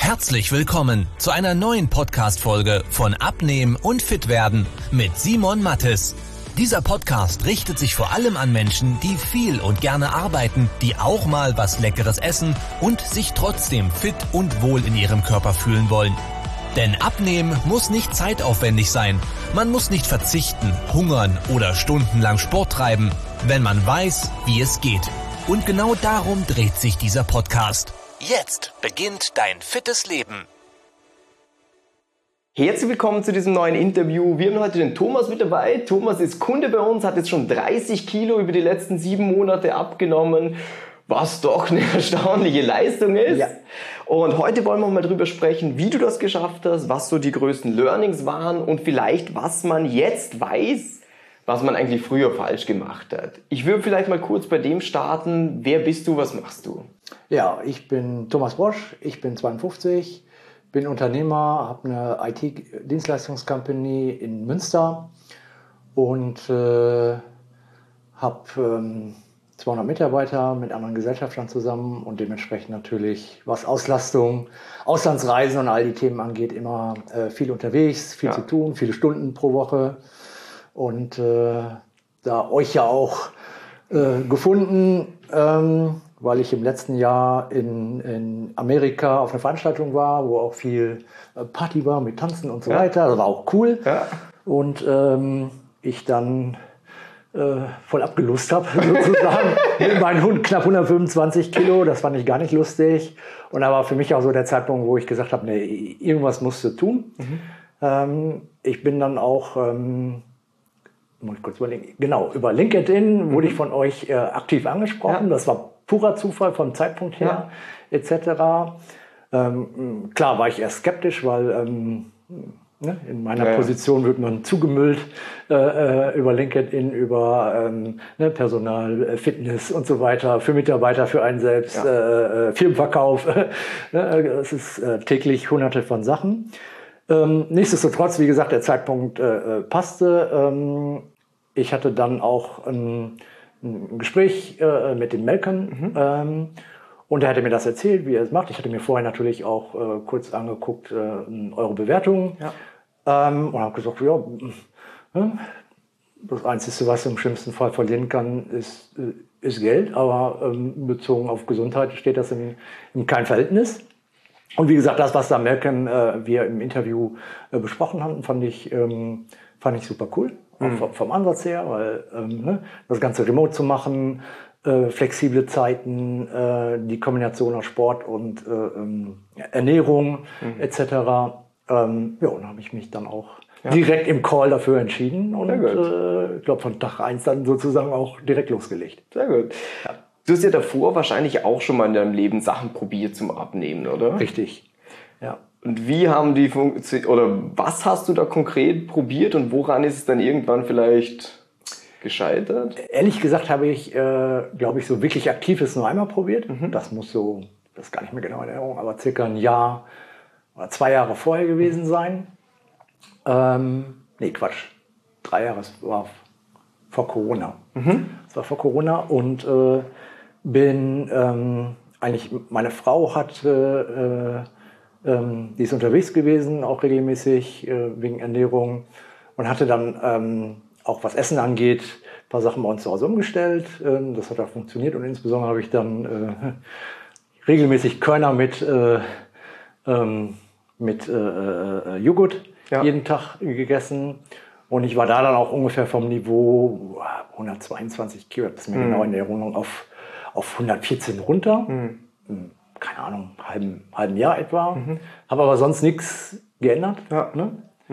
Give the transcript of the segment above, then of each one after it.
Herzlich willkommen zu einer neuen Podcast-Folge von Abnehmen und Fitwerden mit Simon Mattes. Dieser Podcast richtet sich vor allem an Menschen, die viel und gerne arbeiten, die auch mal was Leckeres essen und sich trotzdem fit und wohl in ihrem Körper fühlen wollen. Denn Abnehmen muss nicht zeitaufwendig sein. Man muss nicht verzichten, hungern oder stundenlang Sport treiben, wenn man weiß, wie es geht. Und genau darum dreht sich dieser Podcast. Jetzt beginnt dein fittes Leben. Herzlich willkommen zu diesem neuen Interview. Wir haben heute den Thomas mit dabei. Thomas ist Kunde bei uns, hat jetzt schon 30 Kilo über die letzten 7 Monate abgenommen, was doch eine erstaunliche Leistung ist. Ja. Und heute wollen wir mal drüber sprechen, wie du das geschafft hast, was so die größten Learnings waren und vielleicht, was man jetzt weiß, was man eigentlich früher falsch gemacht hat. Ich würde vielleicht mal kurz bei dem starten. Wer bist du, was machst du? Ja, ich bin Thomas Bosch, ich bin 52, bin Unternehmer, habe eine IT-Dienstleistungscompany in Münster und habe 200 Mitarbeiter mit anderen Gesellschaftern zusammen und dementsprechend natürlich, was Auslastung, Auslandsreisen und all die Themen angeht, immer viel unterwegs, viel zu tun, viele Stunden pro Woche. Und da euch ja auch gefunden, weil ich im letzten Jahr in Amerika auf einer Veranstaltung war, wo auch viel Party war mit Tanzen und so weiter. Das war auch cool. Ja. Und ich dann voll abgelust habe, sozusagen, mit meinem Hund knapp 125 Kilo. Das fand ich gar nicht lustig. Und da war für mich auch so der Zeitpunkt, wo ich gesagt habe, nee, irgendwas musst du tun. Ich bin dann auch... muss ich kurz überlegen. Genau, über LinkedIn wurde ich von euch aktiv angesprochen. Ja. Das war purer Zufall vom Zeitpunkt her, etc. Klar war ich erst skeptisch, weil in meiner Position wird man zugemüllt über LinkedIn, über Personal, Fitness und so weiter, für Mitarbeiter, für einen selbst, Firmenverkauf. Es ist täglich hunderte von Sachen. Nichtsdestotrotz, wie gesagt, der Zeitpunkt passte. Ich hatte dann auch ein Gespräch mit dem Malcolm und er hatte mir das erzählt, wie er es macht. Ich hatte mir vorher natürlich auch kurz angeguckt, eure Bewertungen und habe gesagt, das Einzige, was im schlimmsten Fall verlieren kann, ist Geld, aber bezogen auf Gesundheit steht das in keinem Verhältnis. Und wie gesagt, das, was da Malcolm wir im Interview besprochen haben, fand ich super cool. Auch vom Ansatz her, weil das Ganze remote zu machen, flexible Zeiten, die Kombination aus Sport und Ernährung etc. Und da habe ich mich dann auch direkt im Call dafür entschieden und ich glaube von Tag 1 dann sozusagen auch direkt losgelegt. Sehr gut. Ja. Du hast ja davor wahrscheinlich auch schon mal in deinem Leben Sachen probiert zum Abnehmen, oder? Richtig, ja. Und wie haben die funktioniert, oder was hast du da konkret probiert und woran ist es dann irgendwann vielleicht gescheitert? Ehrlich gesagt habe ich, glaube ich, so wirklich aktives nur einmal probiert. Das muss so, das ist gar nicht mehr genau in Erinnerung, aber circa ein Jahr oder 2 Jahre vorher gewesen sein. 3 Jahre, es war vor Corona. Es war vor Corona und bin eigentlich, meine Frau hat die ist unterwegs gewesen, auch regelmäßig wegen Ernährung und hatte dann auch was Essen angeht, ein paar Sachen bei uns zu Hause umgestellt. Das hat auch funktioniert und insbesondere habe ich dann regelmäßig Körner mit Joghurt jeden Tag gegessen. Und ich war da dann auch ungefähr vom Niveau 122 Kilo, das ist mir genau in Erinnerung, auf 114 runter. Keine Ahnung, halben Jahr etwa. Habe aber sonst nichts geändert. Ja. Ne?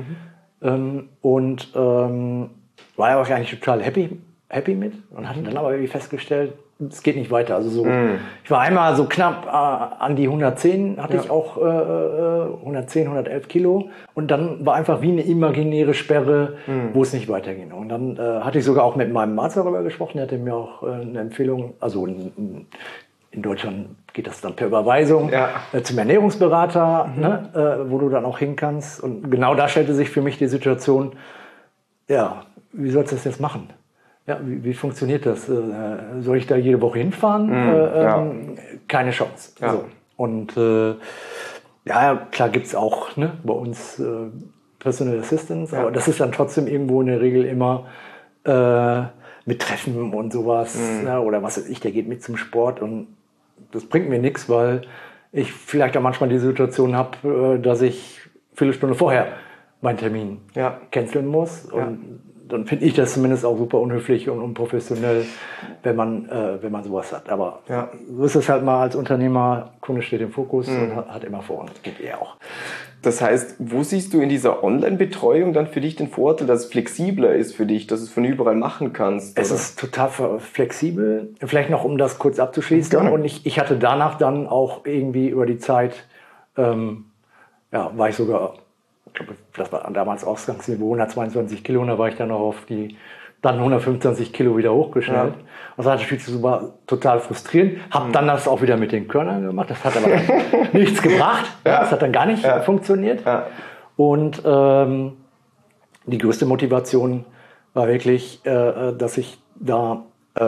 Und war ja auch eigentlich total happy mit und hatte dann aber irgendwie festgestellt, es geht nicht weiter. Also so, ich war einmal so knapp an die 110, hatte ich auch 110, 111 Kilo. Und dann war einfach wie eine imaginäre Sperre, wo es nicht weiterging. Und dann hatte ich sogar auch mit meinem Arzt darüber gesprochen. Der hatte mir auch eine Empfehlung, also in Deutschland geht das dann per Überweisung zum Ernährungsberater, wo du dann auch hin kannst. Und genau da stellte sich für mich die Situation, wie sollst du das jetzt machen? Ja, wie funktioniert das? Soll ich da jede Woche hinfahren? Keine Chance. Ja. So. Und Ja, klar gibt es auch, ne, bei uns Personal Assistants, aber das ist dann trotzdem irgendwo in der Regel immer mit Treffen und sowas, ne, oder was weiß ich, der geht mit zum Sport und das bringt mir nichts, weil ich vielleicht auch manchmal die Situation habe, dass ich viele Stunden vorher meinen Termin canceln muss und dann finde ich das zumindest auch super unhöflich und unprofessionell, wenn man sowas hat. Aber so ist es halt mal als Unternehmer, Kunde steht im Fokus und hat immer vor und geht auch. Das heißt, wo siehst du in dieser Online-Betreuung dann für dich den Vorteil, dass es flexibler ist für dich, dass du es von überall machen kannst? Es ist total flexibel. Vielleicht noch, um das kurz abzuschließen. Und ich hatte danach dann auch irgendwie über die Zeit, war ich sogar, ich glaube, das war damals Ausgangsniveau 122 Kilo, und da war ich dann noch auf die dann 125 Kilo wieder hochgeschnellt. Das war natürlich total frustrierend. Hab dann das auch wieder mit den Körnern gemacht. Das hat aber nichts gebracht. Das hat dann gar nicht funktioniert. Und die größte Motivation war wirklich, dass ich da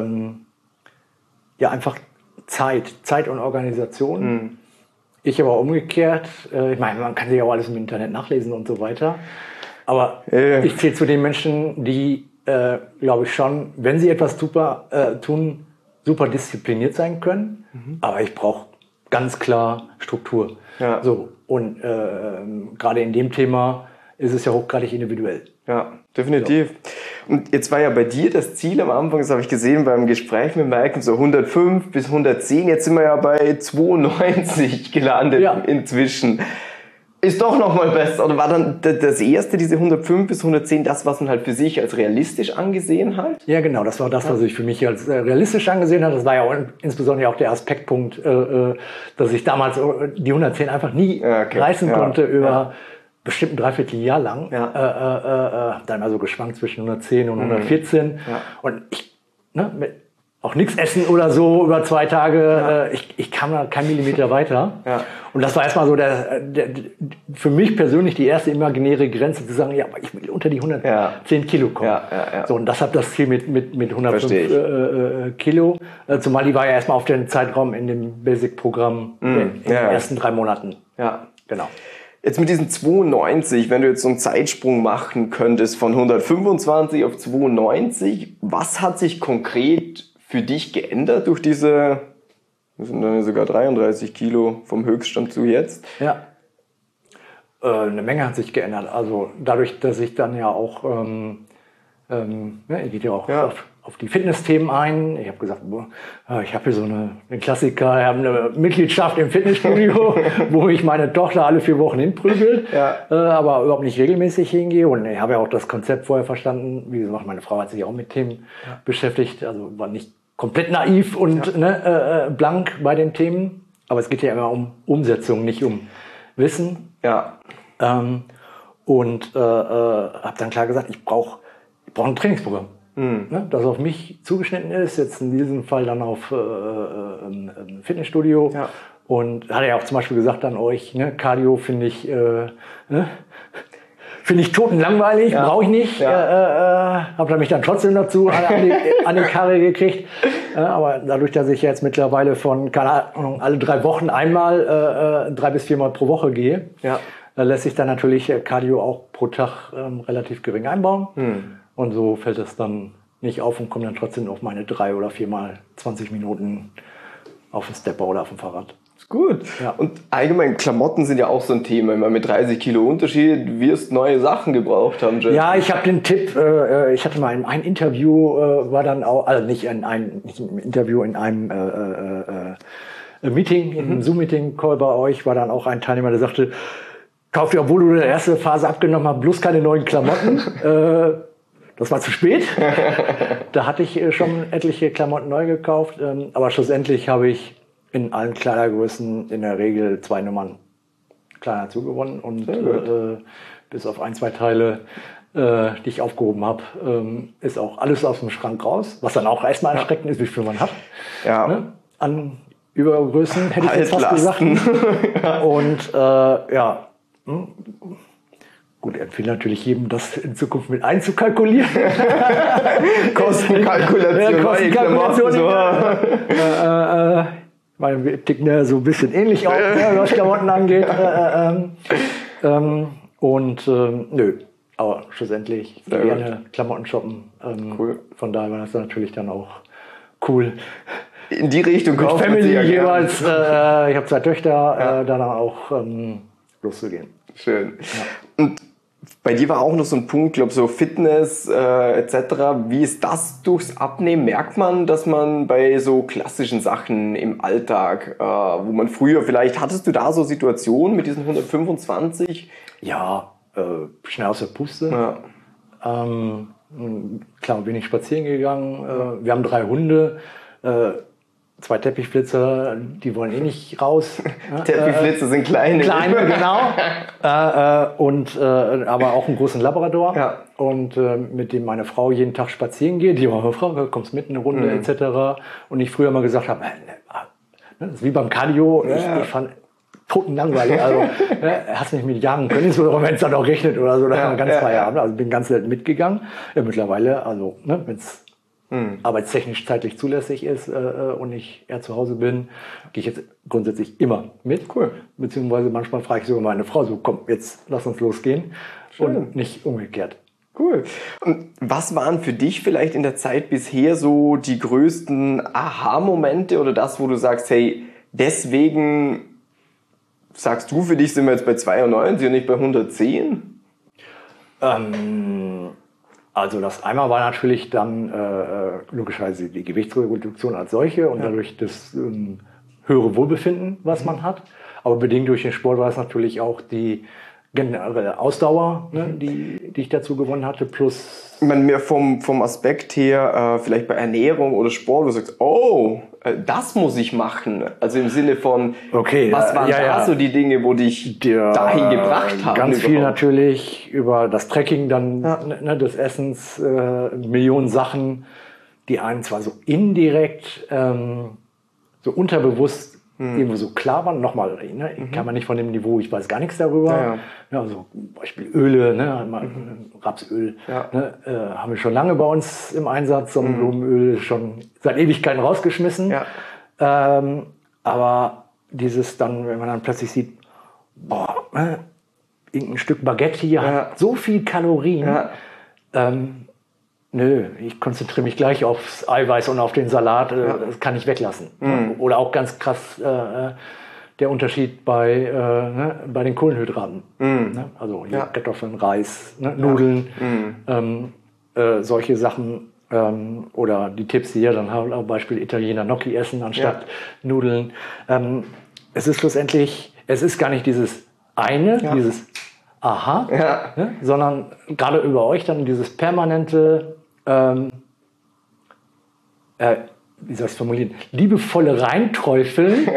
einfach Zeit und Organisation. Ich aber umgekehrt. Ich meine, man kann sich auch alles im Internet nachlesen und so weiter. Aber ich zähle zu den Menschen, die glaube ich schon, wenn sie etwas tun, super diszipliniert sein können. Aber ich brauche ganz klar Struktur. So, und gerade in dem Thema ist es ja hochgradig individuell. Ja, definitiv. So. Und jetzt war ja bei dir das Ziel am Anfang, das habe ich gesehen beim Gespräch mit Malcolm, so 105 bis 110. Jetzt sind wir ja bei 92 gelandet inzwischen. Ist doch nochmal besser. Oder war dann das erste, diese 105 bis 110, das, was man halt für sich als realistisch angesehen hat? Ja, genau. Das war das, was ich für mich als realistisch angesehen habe. Das war ja insbesondere auch der Aspektpunkt, dass ich damals die 110 einfach nie reißen konnte über bestimmt ein Dreivierteljahr lang. Dann mal so geschwankt zwischen 110 und 114. Und ich, mit auch nichts essen oder so über 2 Tage, ich kam da kein Millimeter weiter. Und das war erstmal so für mich persönlich die erste imaginäre Grenze, zu sagen, ja, aber ich will unter die 110 Kilo kommen. So, und das hat das Ziel mit 105 Kilo. Zumal die war ja erstmal auf den Zeitraum in dem Basic-Programm in den ersten 3 Monaten. Genau. Jetzt mit diesen 92, wenn du jetzt so einen Zeitsprung machen könntest von 125 auf 92, was hat sich konkret für dich geändert durch das sind dann sogar 33 Kilo vom Höchststand zu jetzt? Ja, eine Menge hat sich geändert. Also dadurch, dass ich dann ja auch, ich gehe ja auch auf die Fitnessthemen ein. Ich habe gesagt, ich habe hier so einen Klassiker, ich habe eine Mitgliedschaft im Fitnessstudio, wo ich meine Tochter alle 4 Wochen hinprügelt, aber überhaupt nicht regelmäßig hingehe. Und ich habe ja auch das Konzept vorher verstanden. Wie gesagt, meine Frau hat sich auch mit Themen beschäftigt, also war nicht komplett naiv und blank bei den Themen. Aber es geht ja immer um Umsetzung, nicht um Wissen. Und habe dann klar gesagt, ich brauche ein Trainingsprogramm. Das auf mich zugeschnitten ist, jetzt in diesem Fall dann auf ein Fitnessstudio. Und hat er ja auch zum Beispiel gesagt an euch, Cardio finde ich totenlangweilig, brauche ich nicht. Habe da mich dann trotzdem dazu an die Karre gekriegt. Aber dadurch, dass ich jetzt mittlerweile von, keine Ahnung, alle 3 Wochen einmal 3 bis 4 Mal pro Woche gehe, lässt sich dann natürlich Cardio auch pro Tag relativ gering einbauen. Und so fällt es dann nicht auf und kommt dann trotzdem auf meine 3 oder 4 Mal 20 Minuten auf dem Stepper oder auf dem Fahrrad. Ist gut. Und allgemein, Klamotten sind ja auch so ein Thema. Immer mit 30 Kilo Unterschied wirst neue Sachen gebraucht haben. Jeff. Ja, ich habe den Tipp, ich hatte mal ein Interview, war dann auch, also nicht ein Interview, in einem Meeting, in einem Zoom-Meeting-Call bei euch, war dann auch ein Teilnehmer, der sagte, kauf dir, obwohl du in der ersten Phase abgenommen hast, bloß keine neuen Klamotten. Das war zu spät. Da hatte ich schon etliche Klamotten neu gekauft. Aber schlussendlich habe ich in allen Kleidergrößen in der Regel 2 Nummern kleiner zugewonnen. Und bis auf 1, 2 Teile, die ich aufgehoben habe, ist auch alles aus dem Schrank raus. Was dann auch erstmal erschreckend ist, wie viel man hat. An Übergrößen hätte ich jetzt fast gesagt. Und gut, empfehle natürlich jedem, das in Zukunft mit einzukalkulieren. Kostenkalkulation. Weil wir ticken so ein bisschen ähnlich auf, was Klamotten angeht. Nö, aber schlussendlich gerne Klamotten shoppen. Cool. Von daher war das dann natürlich dann auch cool. In die Richtung Mit kaufen Family ja jeweils. Ich habe 2 Töchter, dann auch loszugehen. Schön. Ja. Und bei dir war auch noch so ein Punkt, glaube so Fitness etc. Wie ist das durchs Abnehmen? Merkt man, dass man bei so klassischen Sachen im Alltag, wo man früher vielleicht, hattest du da so Situationen mit diesen 125? Ja, schnell aus der Puste. Ja. Klar, bin ich spazieren gegangen. Wir haben 3 Hunde. 2 Teppichflitzer, die wollen nicht raus. Teppichflitzer sind kleine. Kleine, genau. Aber auch einen großen Labrador. Ja. Und mit dem meine Frau jeden Tag spazieren geht. Die war Frau, kommst mit eine Runde etc. Und ich früher mal gesagt habe, das ist wie beim Cardio. Ja. Ich fand totenlangweilig. Also hast nicht mit jagen können, insbesondere wenn es dann auch regnet oder so. Da kann man ganz Feierabend. Also bin ganz selten mitgegangen. Ja, mittlerweile, also wenn es arbeitstechnisch zeitlich zulässig ist und ich eher zu Hause bin, gehe ich jetzt grundsätzlich immer mit. Cool. Beziehungsweise manchmal frage ich sogar meine Frau so, komm, jetzt lass uns losgehen. Schön. Und nicht umgekehrt. Cool. Und was waren für dich vielleicht in der Zeit bisher so die größten Aha-Momente oder das, wo du sagst, hey, deswegen sagst du, für dich sind wir jetzt bei 92 und nicht bei 110? Also das einmal war natürlich dann logischerweise die Gewichtsreduktion als solche und dadurch das höhere Wohlbefinden, was man hat. Aber bedingt durch den Sport war es natürlich auch die generelle Ausdauer, die ich dazu gewonnen hatte, plus... Ich meine, mehr vom Aspekt her, vielleicht bei Ernährung oder Sport, wo du sagst, das muss ich machen. Also im Sinne von, was waren da so die Dinge, wo dich dahin gebracht haben? Ganz viel natürlich über das Tracking dann des Essens, Millionen Sachen, die einen zwar so indirekt, so unterbewusst irgendwo so klar waren. Nochmal, kann man nicht von dem Niveau, ich weiß gar nichts darüber. Ja, also Beispiel Öle, Rapsöl, haben wir schon lange bei uns im Einsatz. Sonnenblumenöl schon seit Ewigkeiten rausgeschmissen. Ja. Aber dieses dann, wenn man dann plötzlich sieht, irgendein Stück Baguette hier hat so viel Kalorien. Ja. Nö, ich konzentriere mich gleich aufs Eiweiß und auf den Salat, das kann ich weglassen. Oder auch ganz krass der Unterschied bei den Kohlenhydraten. Also hier Kartoffeln, Reis, Nudeln, solche Sachen. Oder die Tipps hier, dann haben wir auch Beispiel Italiener Gnocchi essen anstatt Nudeln. Es ist schlussendlich, es ist gar nicht dieses eine, dieses Aha, sondern gerade über euch dann dieses permanente wie soll ich es formulieren, liebevolle Reinträufeln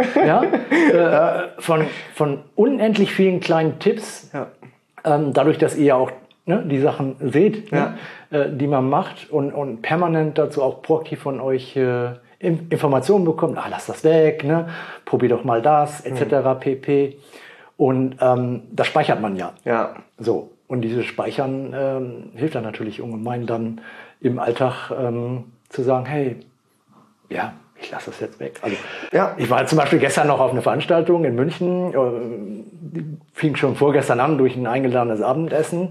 von unendlich vielen kleinen Tipps, dadurch, dass ihr auch die Sachen seht, die man macht und permanent dazu auch proaktiv von euch Informationen bekommt, lass das weg, probier doch mal das, etc. pp. Und das speichert man ja. So. Und dieses Speichern hilft dann natürlich ungemein dann im Alltag zu sagen, hey, ich lasse das jetzt weg. Also, ich war zum Beispiel gestern noch auf einer Veranstaltung in München, die fing schon vorgestern an durch ein eingeladenes Abendessen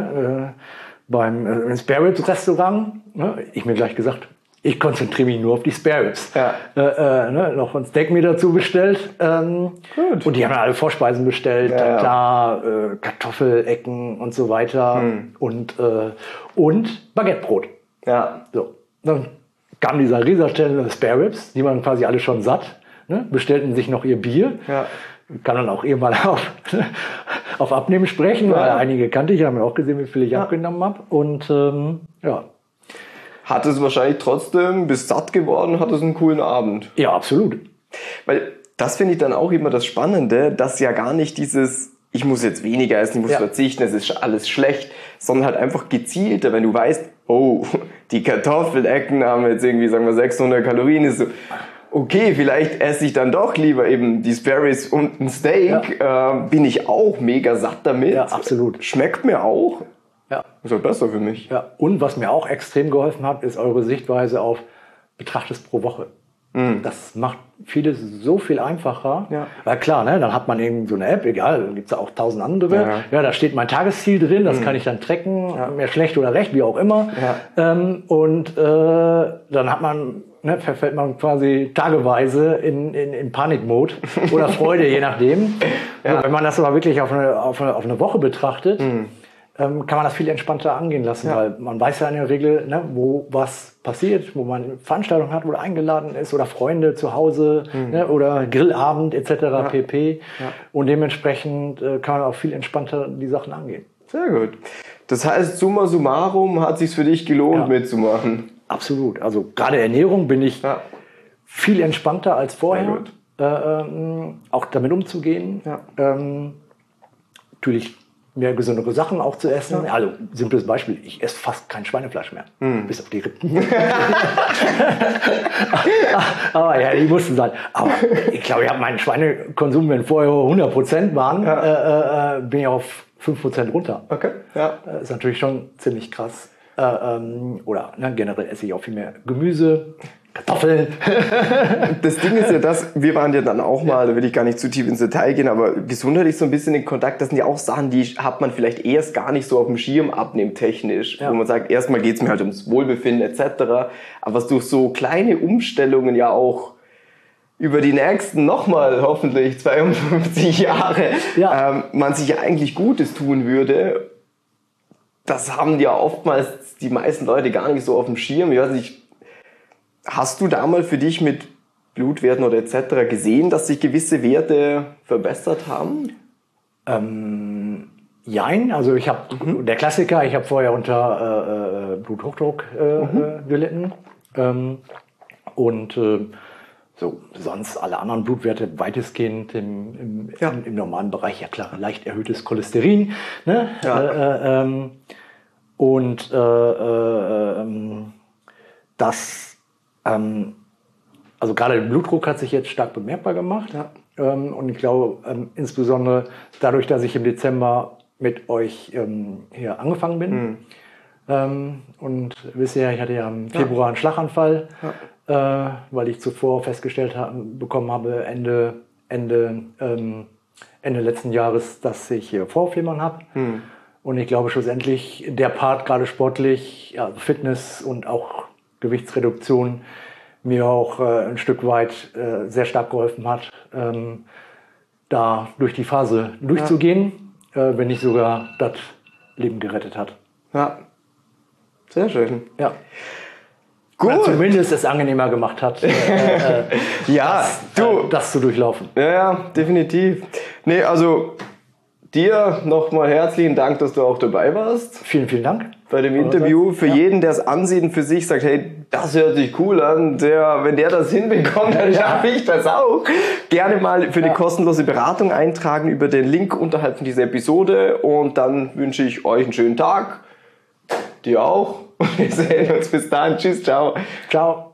beim Spare Ribs Restaurant. Ich mir gleich gesagt, ich konzentriere mich nur auf die Spare Ribs. Noch ein Steak mir dazu bestellt. Gut. Und die haben alle Vorspeisen bestellt. Kartoffelecken und so weiter. Und Baguettebrot. So. Dann kam dieser Riesenstelle Spare Ribs, die waren quasi alle schon satt. Bestellten sich noch ihr Bier. Kann dann auch mal auf Abnehmen sprechen, weil einige kannte ich, haben ja auch gesehen, wie viel ich abgenommen habe. Und hat es wahrscheinlich trotzdem, bist satt geworden, hat es einen coolen Abend. Ja, absolut. Weil das finde ich dann auch immer das Spannende, dass ja gar nicht dieses, ich muss jetzt weniger essen, ich muss verzichten, es ist alles schlecht, sondern halt einfach gezielter, wenn du weißt, die Kartoffelecken haben jetzt irgendwie, sagen wir, 600 Kalorien, ist so, okay, vielleicht esse ich dann doch lieber eben die Spare Ribs und ein Steak, bin ich auch mega satt damit. Ja, absolut. Schmeckt mir auch. Ja. Ist halt besser für mich. Ja. Und was mir auch extrem geholfen hat, ist eure Sichtweise auf betrachtest pro Woche. Das macht vieles so viel einfacher. Ja. Weil klar, ne, dann hat man irgendwie so eine App, egal, dann gibt es ja auch 1000 andere. Ja, da steht mein Tagesziel drin, das kann ich dann tracken, mehr schlecht oder recht, wie auch immer. Ja. Und dann hat man, verfällt man quasi tageweise in Panikmode oder Freude, je nachdem. Ja. Also, wenn man das aber wirklich auf eine Woche betrachtet, kann man das viel entspannter angehen lassen, weil man weiß ja in der Regel, wo was passiert, wo man Veranstaltungen hat, wo man eingeladen ist oder Freunde zu Hause oder Grillabend etc. pp. Ja. Und dementsprechend kann man auch viel entspannter die Sachen angehen. Sehr gut. Das heißt, summa summarum hat es sich für dich gelohnt mitzumachen? Absolut. Also gerade Ernährung bin ich viel entspannter als vorher, auch damit umzugehen. Ja. Natürlich mehr gesündere Sachen auch zu essen. Ja. Also, simples Beispiel, ich esse fast kein Schweinefleisch mehr. Bis auf die Rippen. Aber ja, die mussten sein. Aber ich glaube, ich habe meinen Schweinekonsum, wenn vorher 100% waren, bin ich auf 5% runter. Okay. Ja. Das ist natürlich schon ziemlich krass. Oder generell esse ich auch viel mehr Gemüse, Kartoffeln. Das Ding ist ja wir waren ja dann auch mal, da will ich gar nicht zu tief ins Detail gehen, aber gesundheitlich so ein bisschen in Kontakt, das sind ja auch Sachen, die hat man vielleicht erst gar nicht so auf dem Schirm abnehmtechnisch, wo man sagt, erstmal geht es mir halt ums Wohlbefinden etc., aber was durch so kleine Umstellungen ja auch über die nächsten nochmal hoffentlich 52 Jahre man sich ja eigentlich Gutes tun würde, das haben ja oftmals die meisten Leute gar nicht so auf dem Schirm. Ich weiß nicht, hast du da mal für dich mit Blutwerten oder etc. gesehen, dass sich gewisse Werte verbessert haben? Jein, also ich habe, der Klassiker, ich habe vorher unter Bluthochdruck gelitten und so sonst alle anderen Blutwerte weitestgehend im normalen Bereich, ja klar, leicht erhöhtes Cholesterin, ne? Ja. Und das, also gerade der Blutdruck hat sich jetzt stark bemerkbar gemacht. Ja. Und ich glaube, insbesondere dadurch, dass ich im Dezember mit euch hier angefangen bin. Und wisst ihr, ich hatte ja im Februar einen Schlaganfall, weil ich zuvor festgestellt bekommen habe, Ende letzten Jahres, dass ich Vorhofflimmern habe. Und ich glaube schlussendlich, der Part gerade sportlich, Fitness und auch Gewichtsreduktion, mir auch ein Stück weit sehr stark geholfen hat, da durch die Phase durchzugehen, wenn nicht sogar das Leben gerettet hat. Ja, sehr schön. Ja. Gut. Oder zumindest es angenehmer gemacht hat, das zu durchlaufen. Ja, definitiv. Nee, also dir nochmal herzlichen Dank, dass du auch dabei warst. Vielen, vielen Dank. Bei dem Interview. Für jeden, der es ansieht und für sich sagt, hey, das hört sich cool an, wenn der das hinbekommt, dann schaffe ich das auch. Gerne mal für die kostenlose Beratung eintragen über den Link unterhalb von dieser Episode und dann wünsche ich euch einen schönen Tag. Dir auch. Und wir sehen uns bis dahin. Tschüss, ciao. Ciao.